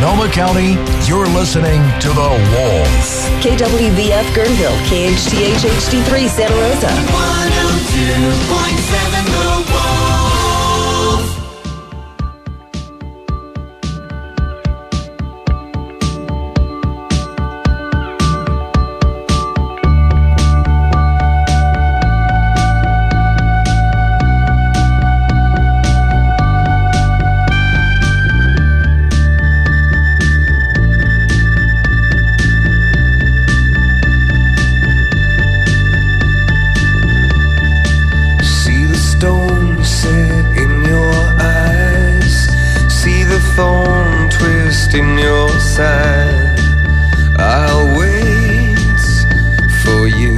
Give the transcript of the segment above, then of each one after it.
Sonoma County, you're listening to The Wolf. KWVF Guerneville, KHTH HD3 Santa Rosa. 102.7 The Wolf. In your side, I'll wait for you.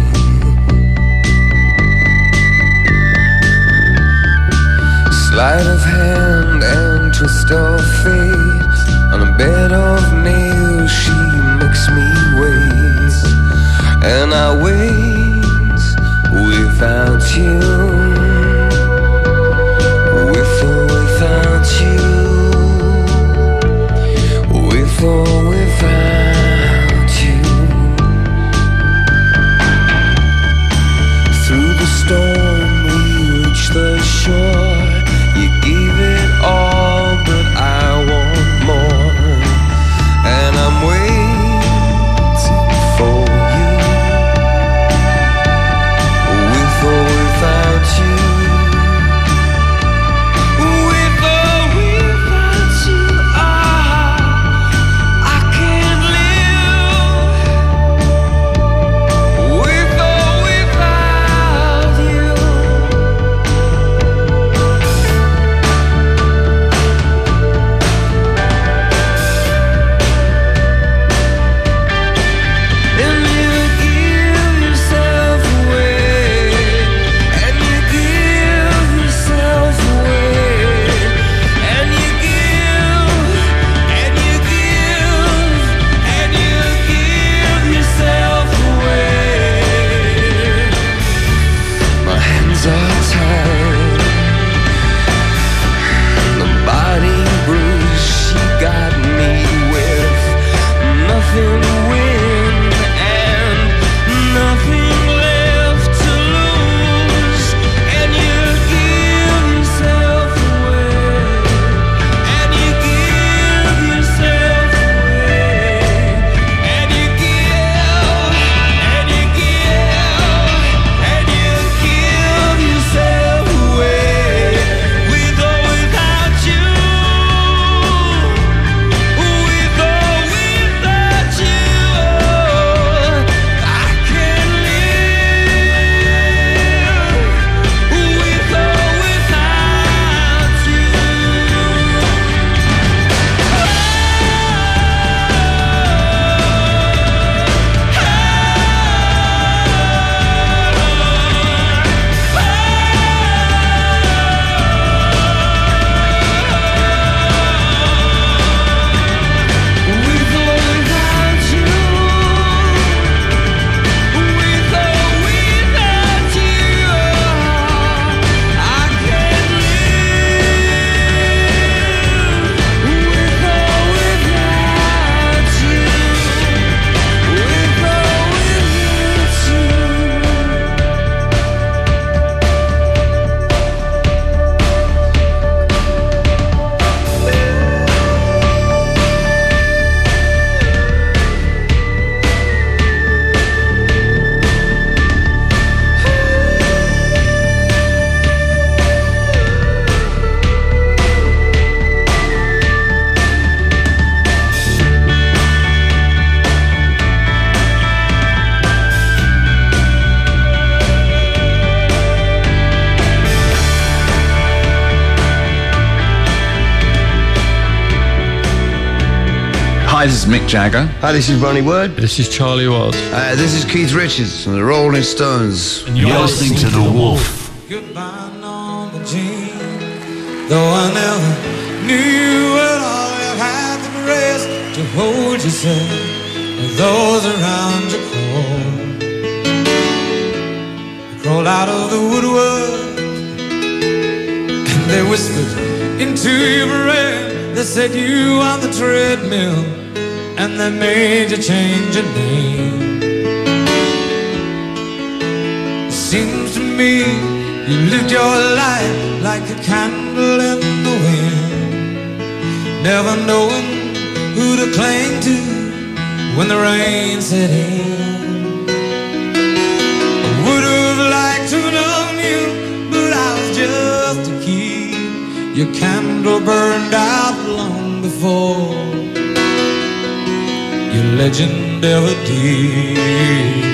Sleight of hand and twist of fate. On a bed of nails she makes me wait. And I wait without you. With or without you. With or without you. Through the storm we reach the shore. You gave it all, but I want more. And I'm waiting for you. With or without you. With or without you. Hi, this is Mick Jagger. Hi, this is Ronnie Wood. This is Charlie Watts. This is Keith Richards from the Rolling Stones. And you're listening to The Wolf. Goodbye, Norma Jean. Though I never knew at all, you had the grace to hold yourself with those around you cold. You crawled out of the woodwork and they whispered into your brain. They said you on the treadmill, and they made you change your name. It seems to me you lived your life like a candle in the wind, never knowing who to cling to when the rain set in. I would have liked to know you, but I was just a kid. Your candle burned out long before your legend ever did.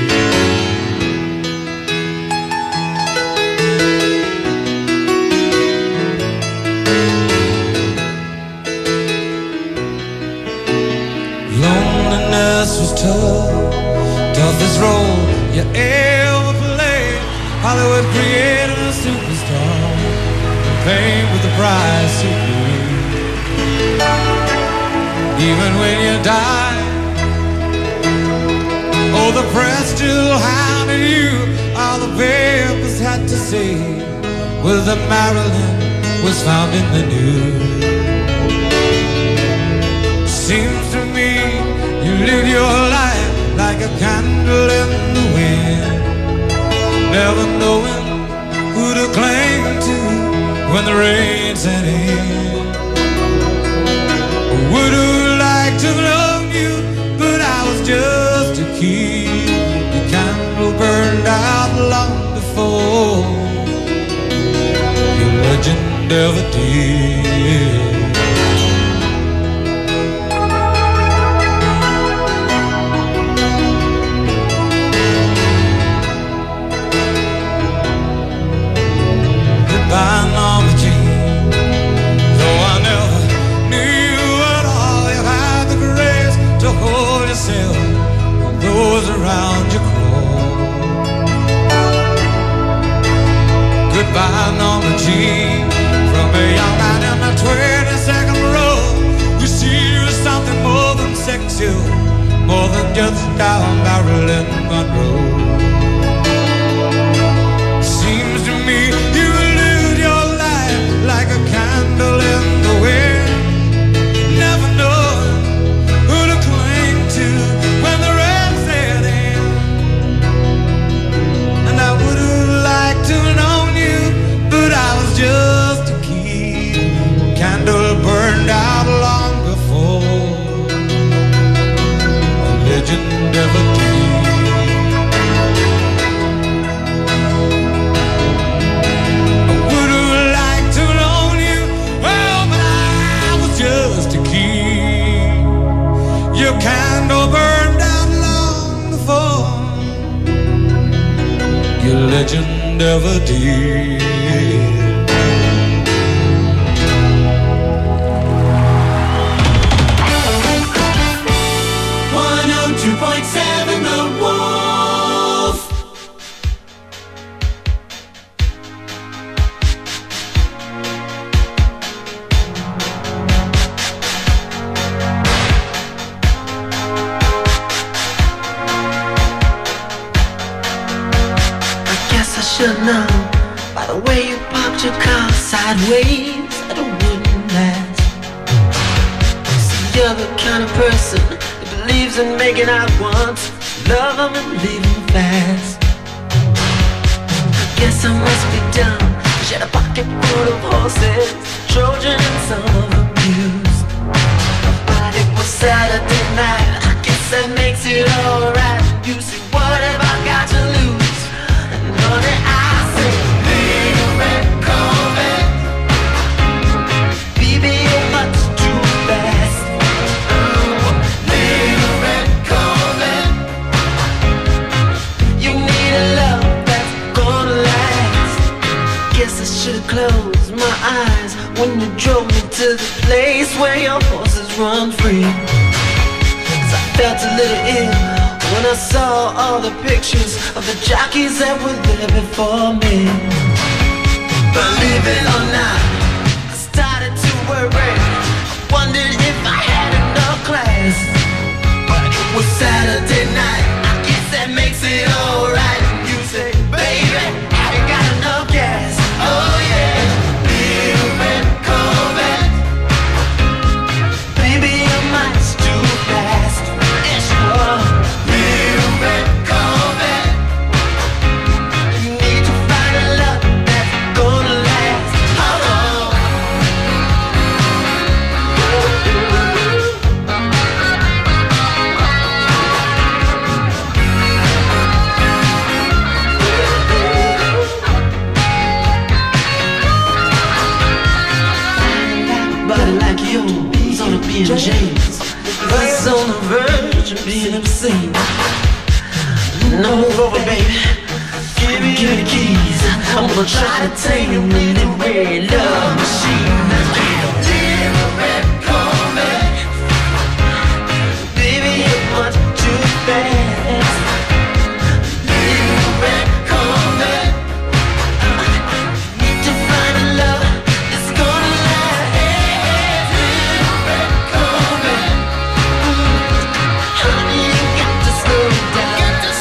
Loneliness was tough, toughest role you ever played. Hollywood created a superstar, and fame with the price you paid. Even when you died, oh, the press still hounded you. All the papers had to say was that Marilyn was found in the news. Seems to me you live your life like a candle in the wind, never knowing who to cling to when the rain set in. I would have liked to know you, but I was just a kid. Your candle burned out long before your legend ever did. By Norma Jean, though I never knew at all, you had the grace to hold yourself when those around you crawl. Goodbye, Norma Jean, from a young man in the 22nd row. We see you as something more than sexual, more than just down Marilyn Monroe. Seems to me you like a candle in the wind, never knowing who to cling to when the rain set in. And I would have liked to have known you, but I was just a kid. Candle burned out long before the legend ever did. Your candle burned out long before your legend ever did. 102.7 The Wolf. Should know by the way you parked your car sideways that it wouldn't last. See, you're the kind of person that believes in making out once, love them and leave them fast. I guess I must be dumb. She had a pocket full of horses, Trojan and some of them used. But it was Saturday night, I guess that makes it alright. You see, what have I got to lose? Honey, I say, little red Corvette, baby, you're much too fast. Little red Corvette, you need a love that's gonna last. Guess I should've closed my eyes when you drove me to the place where your horses run free. 'Cause I felt a little ill when I saw all the pictures of the jockeys that were there before me. Believe it or not, I started to worry. I wondered if I had enough class. But it was Saturday night, I guess that makes it alright. You say, baby, have you got enough gas? Oh yeah, little red Corvette. in chains. Bus on the verge of being obscene. No move over, baby. Give me the keys. I'm gonna try to take you in the red love machine. Live and come back. Baby, you're much too fast. Live and come back. Need to find a love that's gonna last. Live and come back. Honey, you got to slow down.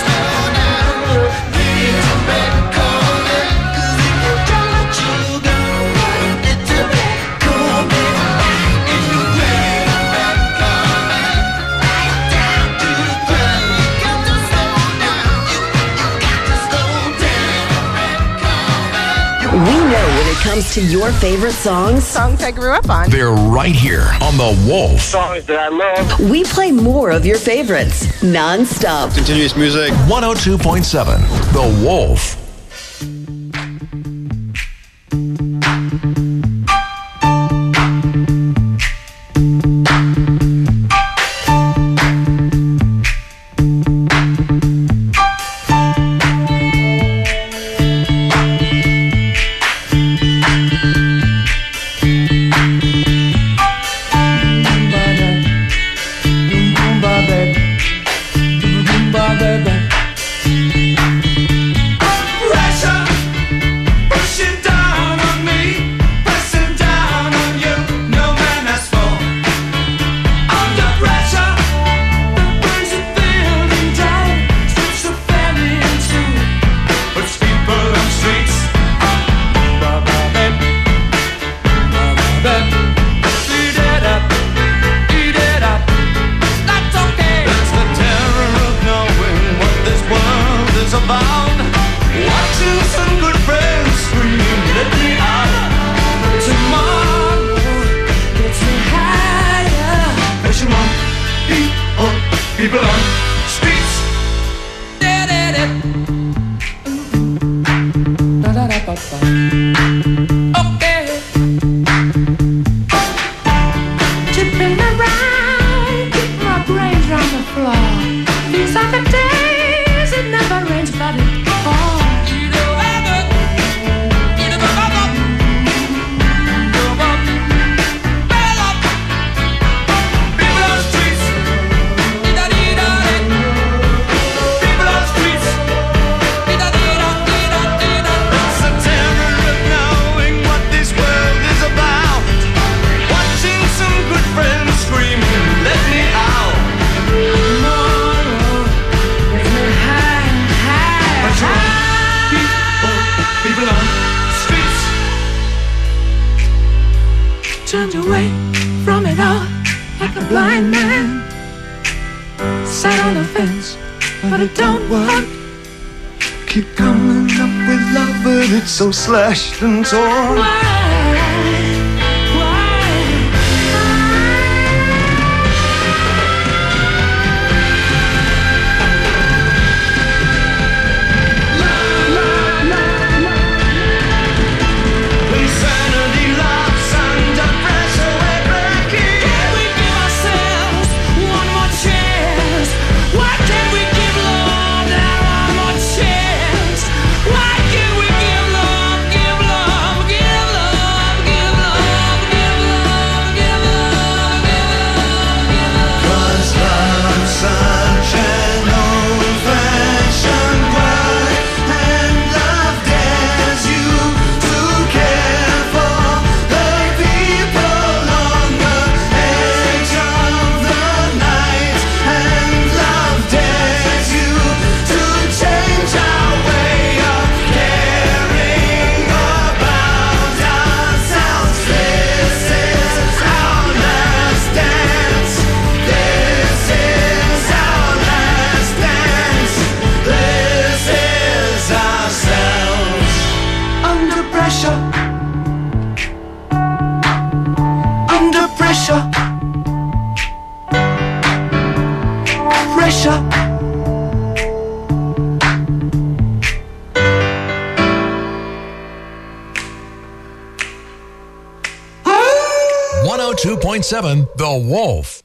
We know when it comes to your favorite songs I grew up on. They're right here on The Wolf. Songs that I love. we play more of your favorites non-stop. Continuous music. 102.7 The Wolf. Turned away from it all like a blind man. Sat on the fence, but it don't work. Keep coming up with love, but it's so slashed and torn. Why? 102.7 The Wolf.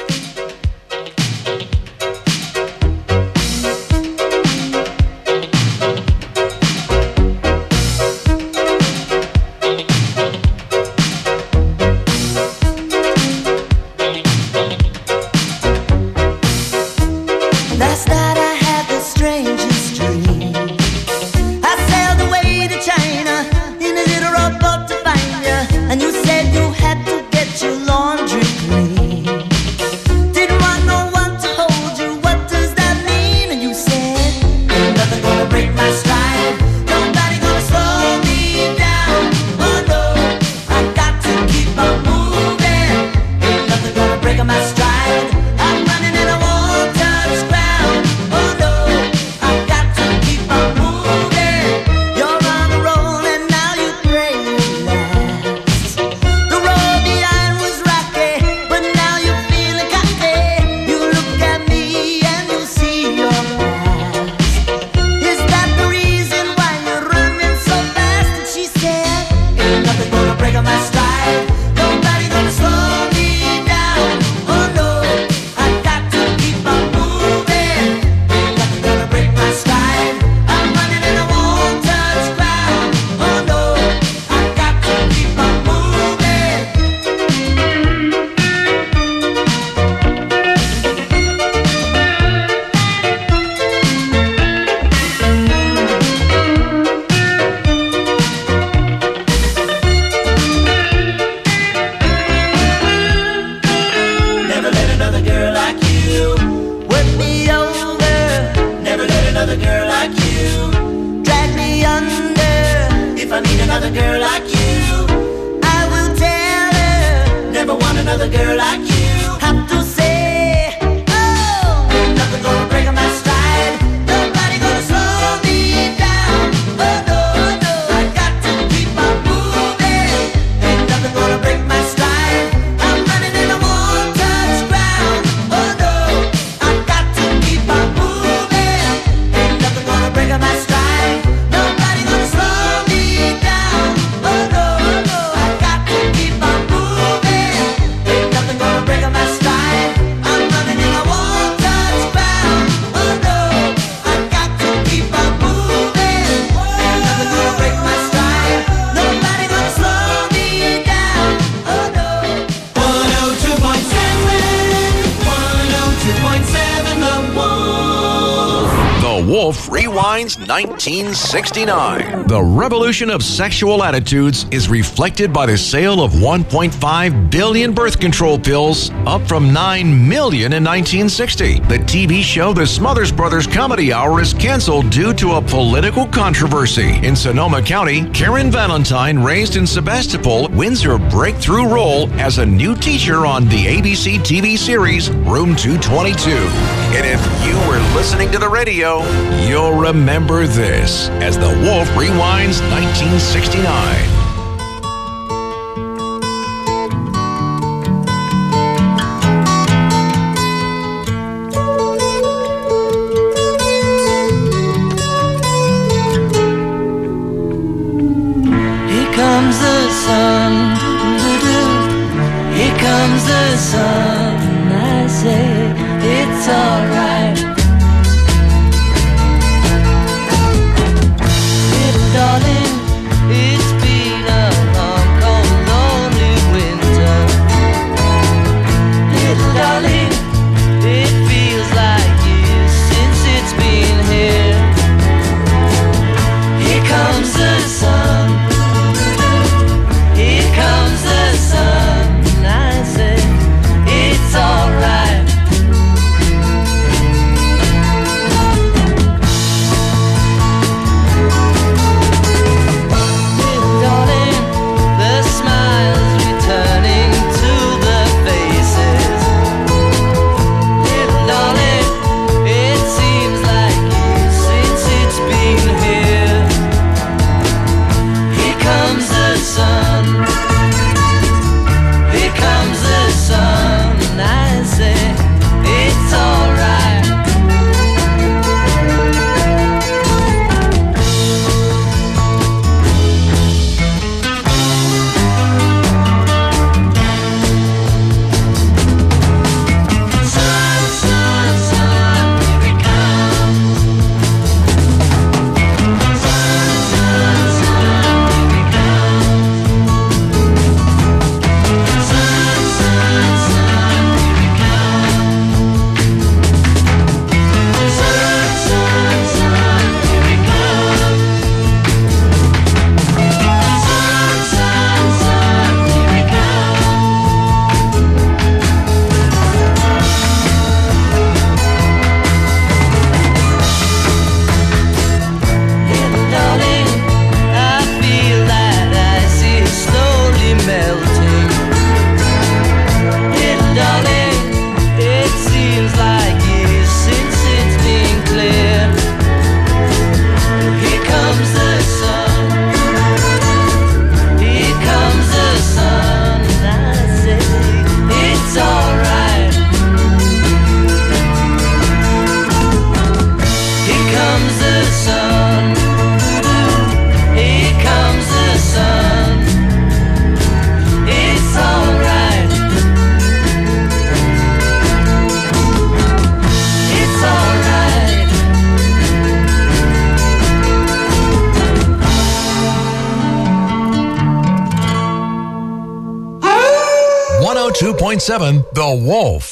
Last night I had the strangest dream. I sailed away to China in a little rowboat to find you, and you said you had to get your laundry clean. Didn't want no one to hold you, what does that mean? And you said, ain't nothing gonna break my stride, nobody gonna slow me down. Oh no, I got to keep on moving. Ain't nothing gonna break my stride, I'm running and I won't touch ground. Oh no, I got to keep on moving. You're on the roll and now you pray you last. The road behind was rocky, but now you're feeling cocky. You look at me and you see your past. Is that the reason why you're running so fast? And she said, ain't nothing gonna break on my stride, nobody gonna slow me down. Oh no, I got to keep on moving. Ain't nothing gonna break my stride, I'm running and I won't touch ground. Oh no, I got to keep on moving. Never let another girl like you work me over. Never let another girl like you drag me under. If I need another girl like you, I will tell her. Never want another girl like you. Have to say, oh, ain't nothing gonna break my stride, nobody gonna slow me down. Oh no, no, I got to keep on moving. Ain't nothing gonna break my stride, I'm running and I won't touch ground. Oh no, I got to keep on moving. Ain't nothing gonna break my stride, nobody gonna slow me down. Oh no, no, I got to keep on moving. Ain't nothing gonna break my stride, I'm running and I won't touch ground. Oh no, I got to keep on moving. Ain't nothing gonna break my stride, nobody gonna slow me down. Oh no. 102.7 The Wolf. The Wolf rewinds 1969. The revolution of sexual attitudes is reflected by the sale of 1.5 billion birth control pills, up from 9 million in 1960. The TV show The Smothers Brothers Comedy Hour is canceled due to a political controversy. In Sonoma County, Karen Valentine, raised in Sebastopol, wins her breakthrough role as a new teacher on the ABC TV series Room 222. And if you were listening to the radio, you'll remember this as The Wolf rewinds 1969. Here comes the sun, here comes the sun, and I say it's alright. Little darling, it's been a long, cold, lonely winter. Little darling, it feels like years since it's been here. Here comes the sun, here comes the sun, and I say it's alright. 102.7 The Wolf.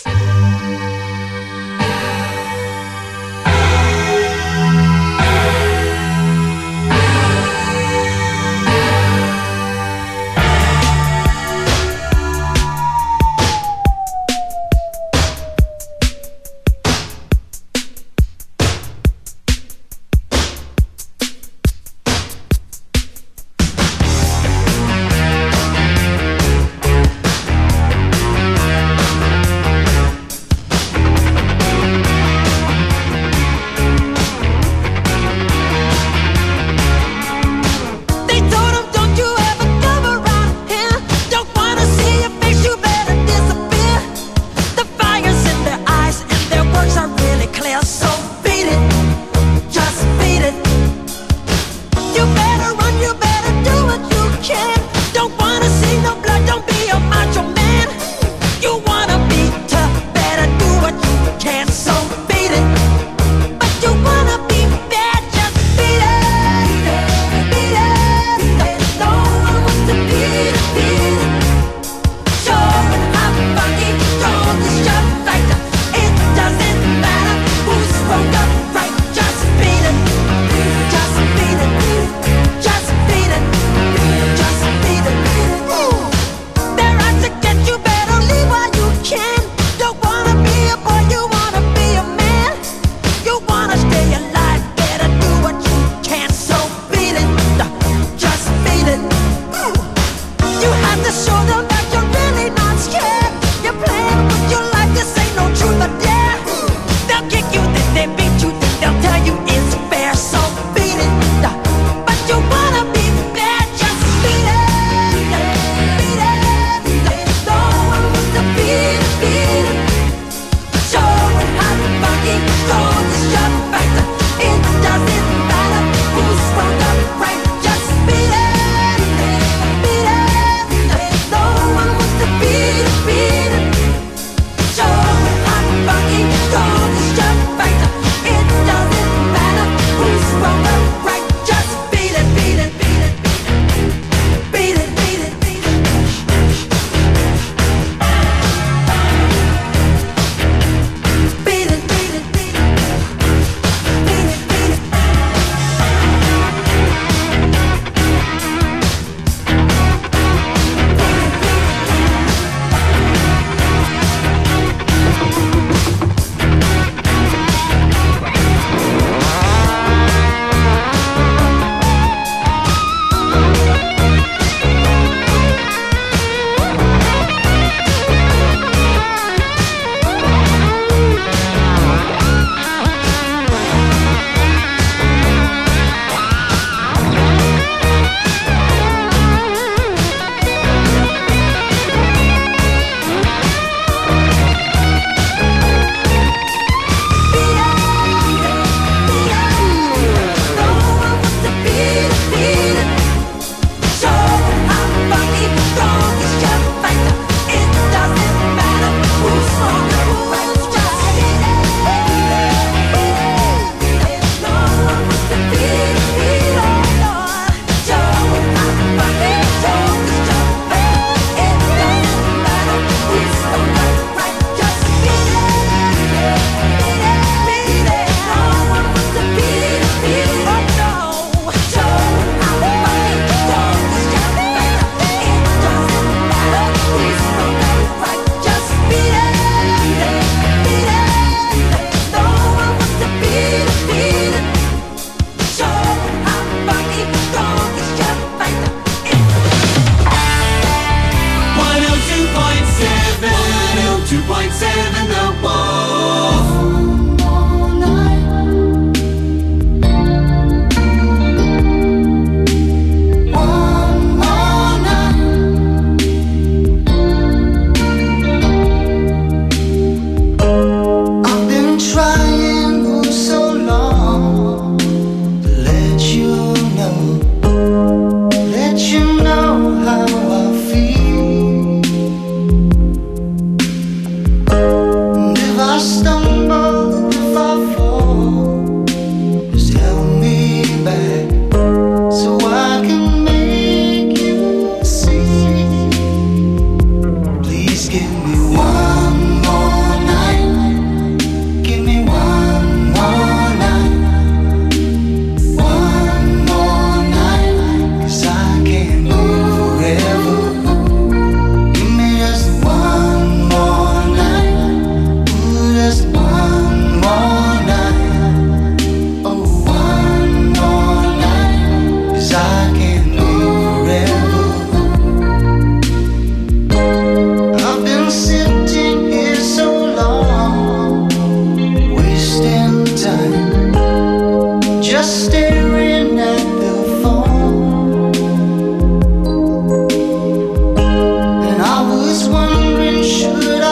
was wondering, should